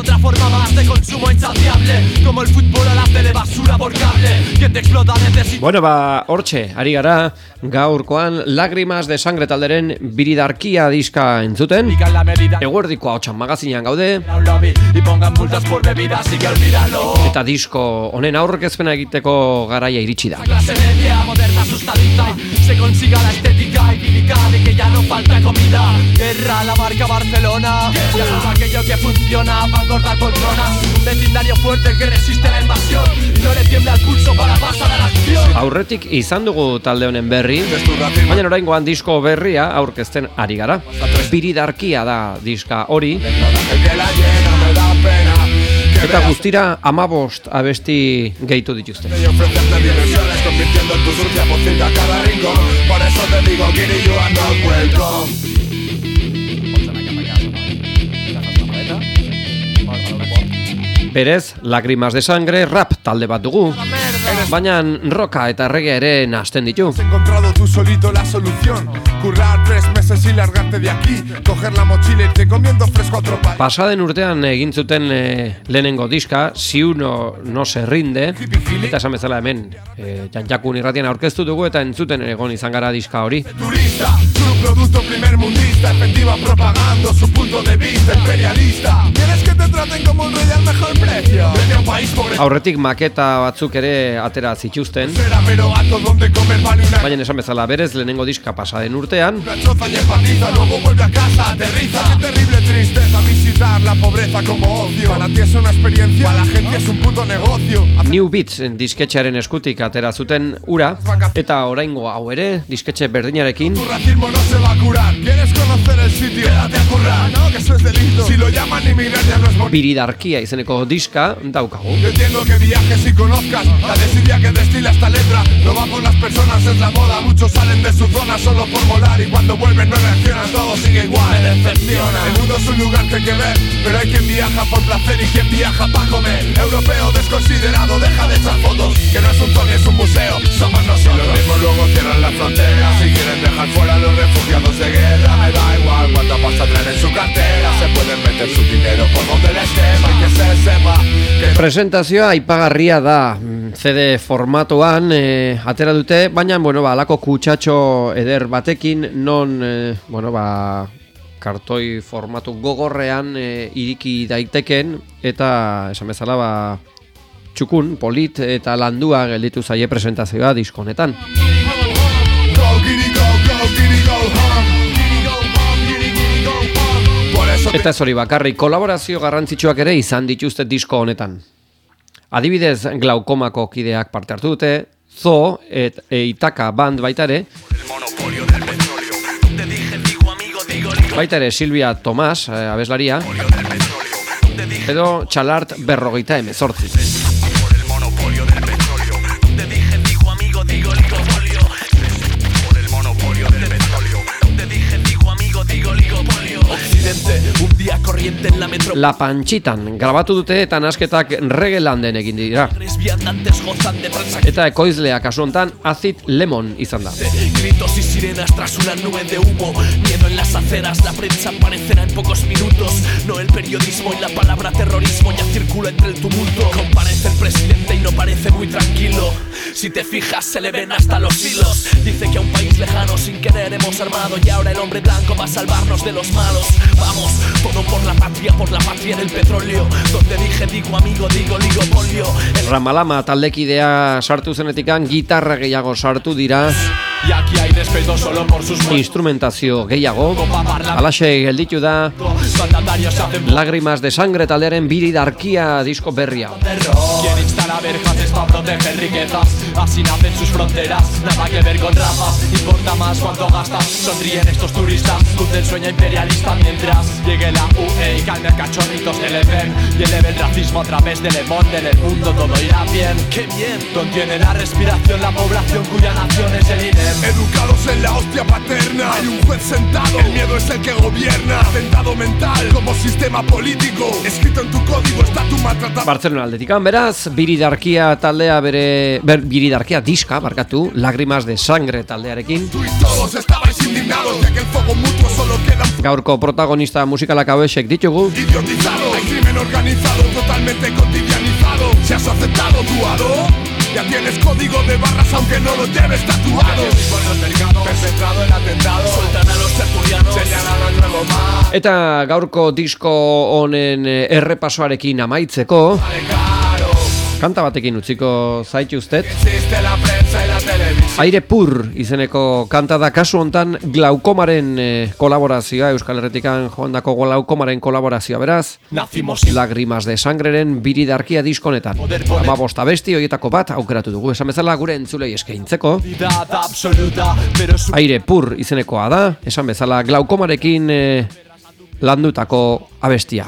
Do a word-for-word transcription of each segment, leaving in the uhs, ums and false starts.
Otra forma más de consumo insaciable, como el fútbol a la tele basura por cable. Quien te explota necesita. Bueno, ba, hortxe, ari gara, gaurkoan Lágrimas de Sangre talderen Biridarkia diska entzuten. Eguerdiko ahotsan magazinean gaude. Eta disko honen aurkezpena egiteko garaia iritsi da. Se consiga la estética idílica de que ya no falta comida. Guerra, la marca Barcelona. Ya todo aquello que funciona para engordar poltronas. Un vecindario fuerte que resiste la invasión y no le tiembla el pulso para pasar a la acción. Aurretik izan dugu talde honen berri, baina oraingoan disko berria aurkezten ari gara. Biridarkia da diska hori. Eta guztira amabost abesti gehitu dituzte. Berez, Lágrimas de Sangre rap talde bat dugu, baina roka eta reggae ere nahasten ditu. Has encontrado tú solito la solución. Currar tres meses y largarte de aquí. Coger la mochila y te comiendo fresco a tropa. Pasaden urtean egin zuten e, lehenengo diska, Si uno no se rinde, eta esan bezala hemen e, Janjakun irratian aurkeztu dugu eta entzuten egon izan gara diska hori. Turista, su producto primer mundista, efectiva propagando su punto de vista imperialista. ¿Quieres que te traten como un rey al mejor precio? Vete a un país pobre. Aurretik maketa batzuk ere atera zituzten, Será pero gato donde comer vale una. baina esan bezala berez lehenengo diska pasaden urtean. Una choza y empatiza, luego vuelve a casa, aterriza. Qué terrible tristeza visitar la pobreza como ocio. Para ti es una experiencia, para la gente es un puto negocio. New Beats disketxearen eskutik atera zuten ura, eta oraingo hau ere disketxe berdinarekin. Tu racismo no se va a curar. ¿Quieres conocer el sitio? Quédate a currar, no, que eso es delito. Si lo llaman inmigrar ya no es bonito. Biridarkia izeneko diska daukagu. Yo entiendo que viajes y conozcas la desidia que destila esta letra. No va por las personas, es la moda. Muchos salen de su zona solo por molar y cuando vuelven no reaccionan, todo sigue igual. Me decepciona. El mundo es un lugar que hay que ver, pero hay quien viaja por placer y quien viaja para comer. Europeo desconsiderado, deja de echar fotos, que no es un tono, es un museo. Somos nosotros. Los mismos luego cierran las fronteras y quieren dejar fuera a los refugiados de guerra. Me da igual cuánta pasta traen en su cartera. Se pueden meter su dinero por donde les tema. Y que se sepa que Presentazioa aipagarria da C D formatuan e, atera dute, baina bueno, ba, alako kutsatxo eder batekin non e, bueno, ba, kartoi formatu gogorrean e, iriki daiteken eta esan bezala ba, txukun, polit eta landua gelditu zaie presentazioa diskonetan. Go, giddy, go, go, giddy, go, home. Por eso te Eta ez hori bakarrik, kolaborazio garrantzitsuak ere izan dituzte disko honetan. Adibidez, Glaukomako kideak parte hartu dute, Zo et e, Itaka band baita ere, baita ere Silvia Tomás, eh, abeslaria, edo Txalart berrogeita emezortzi. Un día corriente en la metro. La Panchitan grabatu dute eta nasketak reggae landen egin dira. Viandantes gozan de prensa. Eta ekoizlea kasu hontan Acid Lemon izan da. Gritos y sirenas tras una nube de humo. Miedo en las aceras, la prensa aparecerá en pocos minutos. No el periodismo y la palabra terrorismo ya circula entre el tumulto. Comparece el presidente y no parece muy tranquilo. Si te fijas se le ven hasta los hilos. Dice que a un país lejano sin querer hemos armado y ahora el hombre blanco va a salvarnos de los malos. Vamos, todo por la patria, por la patria del petróleo. Donde dije digo amigo, digo ligopolio. El... Ramalama taldekidea sartu zenetikan gitarra gehiago sartu dira. Y aquí hay respeto solo por sus instrumentazio gehiago. Alaxe gelditu da Lágrimas de Sangre taldearen Biridarkia disko berria. Quien instala verjas es para proteger riquezas. Así nacen sus fronteras, nada que ver con razas. Importa más cuánto gastas, sonríen estos turistas. Cunde el sueño imperialista mientras llegue la U E y calme a cachorritos del E P E M. Y eleve el racismo a través del emote. En el mundo todo irá bien, qué bien. Contiene la respiración la población cuya nación es el I N E M. Educados en la hostia paterna, hay un juez sentado, el miedo es el que gobierna. Atentado mental como sistema político, escrito en tu código está tu maltratado. Barcelona aldetikan beraz, Biridarkia taldea bere, ber, Biridarkia diska, barkatu, Lágrimas de Sangre taldearekin. Tú y todos estabais indignados de que el fuego mutuo solo quedan Gaurko protagonista musikalak hauexek ditugu. idiotizado. El crimen organizado, totalmente cotidianizado. Si has aceptado tu aro, ya tienes código de barras aunque no lo lleves tatuado. Perpetrado el atentado, Sueltan a los tertulianos. señalado el nuevo mar. Eta gaurko disko honen eh, errepasoarekin amaitzeko, Caro, kanta batekin utziko zaituztet. existe la prensa y la televisión. Aire Pur izeneko kanta da, kasu hontan glaukomaren eh, kolaborazioa, Euskal Herritikan joandako glaukomaren kolaborazioa, beraz, Nacimos sin Lagrimas de Sangreren biridarkia diskonetan. Hamabost abesti horietako bat aukeratu dugu, esan bezala gure entzulei eskaintzeko. vida absoluta, pero su Aire Pur izenekoa da, esan bezala glaukomarekin eh, landutako abestia.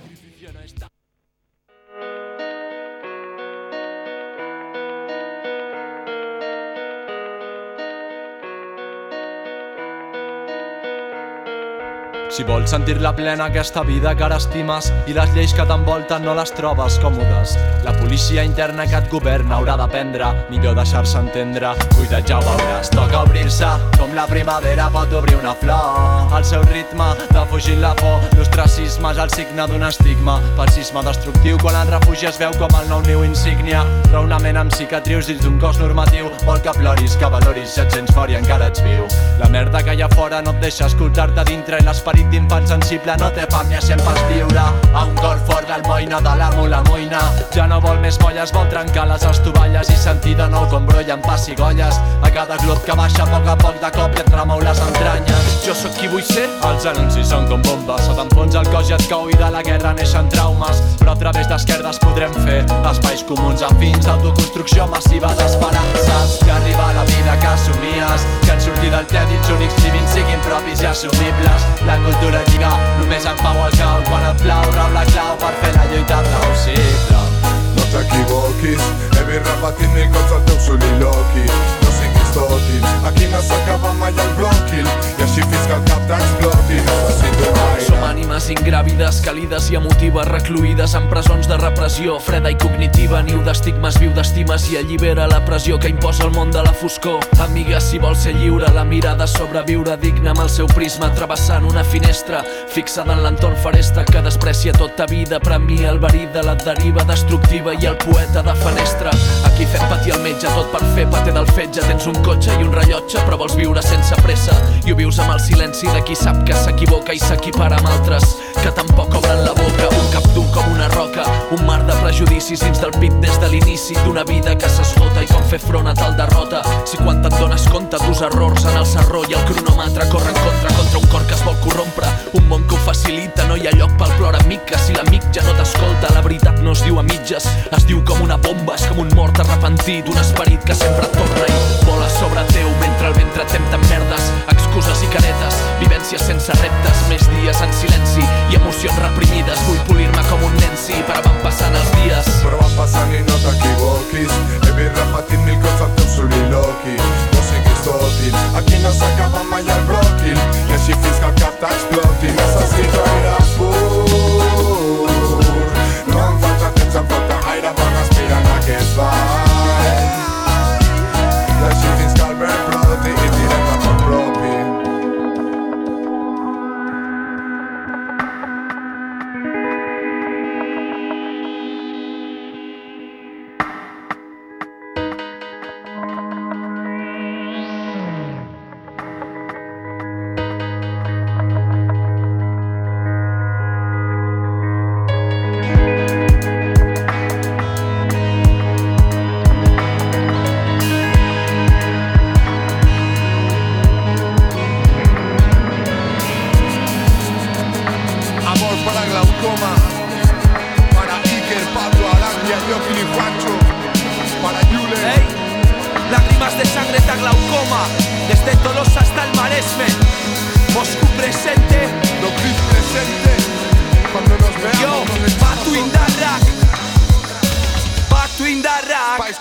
Si vols sentir-la plena aquesta vida que ara estimes i les lleis que t'envolten no les trobes còmodes, la policia interna que et governa haurà d'aprendre, millor deixar-se entendre. Cuida't, ja ho veuràs, toca obrir-se com la primavera pot obrir una flor. El seu ritme de fugir la por, l'ostracisme és el signe d'un estigma, pel sisme destructiu quan el refugi es veu com el nou niu insígnia. Raonament amb cicatrius dins d'un cos normatiu, vol que ploris, que valoris, si et sents fort i encara ets viu. La merda que hi ha fora no et deixa escoltar-te dintre i l'esperit d'infant sensible no té pam ni sempre es lliure. A un cor fort l'almoina de l'amo la moïna ja no vol més molles, vol trencar les estovalles i sentir de nou com brollen pessigolles. A cada glob que baixa a poc a poc de cop i et remou les entranyes. Jo sóc qui vull ser. Els anuncis són com bombes, se t'enfonsa el cos i et cou i de la guerra neixen traumes. Però a través d'esquerdes podrem fer espais comuns afins, autoconstrucció massiva d'esperances. Que arriba la vida que assumies, que en sortir del tèdits únics civils siguin propis i assumibles. La cultura lliga només en pau al cau, quan et plau rau la clau per fer la lluita plausible. No t'equivoquis, he vist repetint mil cops el teu soliloqui. No siguis tòtil, aquí no s'acaba mai el bròquil, i així fins que el cap t'exploti. Necessito aire. Som ànimes ingràvides, càlides i emotives, recluïdes en presons de repressió, freda i cognitiva, niu d'estigmes, viu d'estimes i allibera la pressió que imposa el món de la foscor. Amiga, si vols ser lliure, la mirada sobreviure digna amb el seu prisma, travessant una finestra, fixada en l'entorn faresta que desprecia tota vida, premia el verí de la deriva destructiva i el poeta de fenestra. Aquí fem patir el metge, tot per fer paté del fetge. Tens un cotxe i un rellotge, però vols viure sense pressa, i ho vius amb el silenci de qui sap que s'equivoca i s'equipara amb altres que tampoc obren la boca. Un cap dur com una roca, un mar de prejudicis dins del pit des de l'inici d'una vida que s'esgota i com fer front a tal derrota. Si quan te'n dones compte d'us errors en el serró i el cronòmetre corre en contra contra un cor que es vol corrompre, un món que ho facilita, no hi ha lloc pel plor amic, que si l'amic ja no t'escolta, la veritat no es diu a mitges, es diu com una bomba, és com un mort arrepentit, un esperit que sempre torna i vola sobre teu mentre el ventre tempta en merdes, excuses i caretes, vivències sense reptes, més dies en silenci i emocions reprimides. Vull polir-me com un nen, sí, però van passant els dies. Però van passant i no t'equivoquis, he vist repetint mil cops el teu soliloqui. No siguis tòtil, aquí no s'acaba mai el bròquil, i així fins que el cap t'exploti. Necessito aire pur, no em falta temps, em falta aire per respirar en aquest ball. I així fins que el vent broti i tirem cap al propi.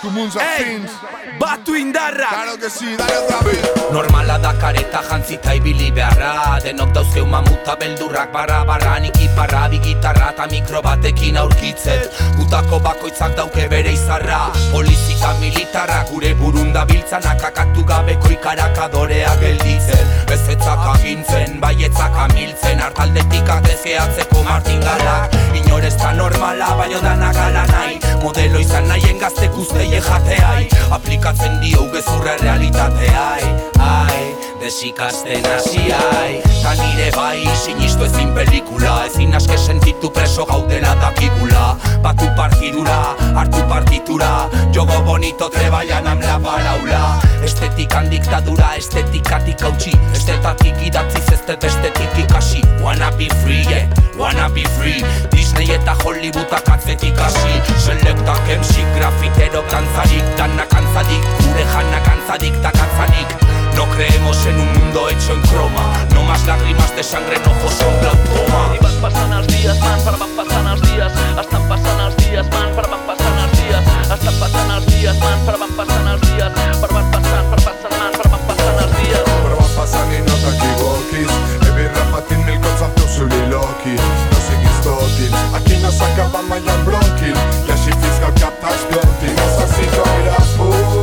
tu munds afins. Batu indarra! Claro que sí, dale otra vez. Normala da kareta jantzita ibili beharra. Denok dauzkeu mamuta beldurrak barra barra. Nik iparra, bi gitarra eta mikro batekin aurkitzet. Gutako bakoitzak dauke bere izarra. Polizika militarra gure burun dabiltzanak akatu gabeko ikarakadore gelditzen, bezetzak agintzen, baietzak amiltzen, hartaldetik agezgeatzeko martingalak. Inorez da normala, baino danak ala nahi, modelo izan nahien gazte guzteie jateai, aplikatzen dio gezurra realitateai, ai, desikasten hasiai. Ta nire bai, sinistu ezin pelikula, ezin aske sentitu preso gaudela dakigula. Batu partidura, hartu partitura, jogo bonito treballan amla balaula. Estetikan diktadura, estetikatik hautsi, estetatik idatziz ez dut estetik ikasi. Wanna be free, yeah, wanna be free. Disney eta Hollywoodak atzetik hasi. Selektak emsik, grafitero kantzarik, danak antzadik, gure janak antzadik da kantzanik. No creemos en un mundo hecho en croma, no más lágrimas de sangre, en ojos son glaucoma. I van passant els dies, man, però van passant els dies. Estan passant els dies, man, però van passant els dies. Estan passant els dies, man, però van passant els dies. Però van passant, però passen, man, però van passant els dies. Però van passant i no t'equivoquis. He vist repetint mil cops el teu soliloqui. No siguis tòtil, aquí no s'acaba mai el bròquil. I així fins que el cap t'exploti. Necessito aire pur.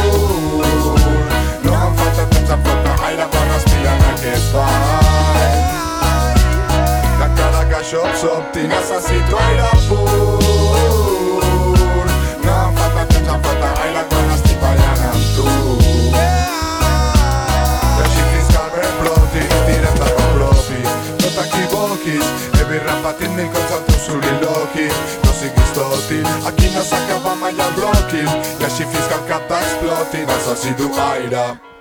No em falta temps, em falta aire per respirar en aquest ball. De cara que això et sobti, necessito aire pur. No em falta temps, em falta aire quan estic ballant amb tu. I així fins que el vent ploti, tirem de cop propi. No t'equivoquis, he vist repetint mil cops el teu soliloqui. No siguis tòtil, aquí no s'acaba mai el bròquil. I així fins que el cap t'exploti, necessito aire.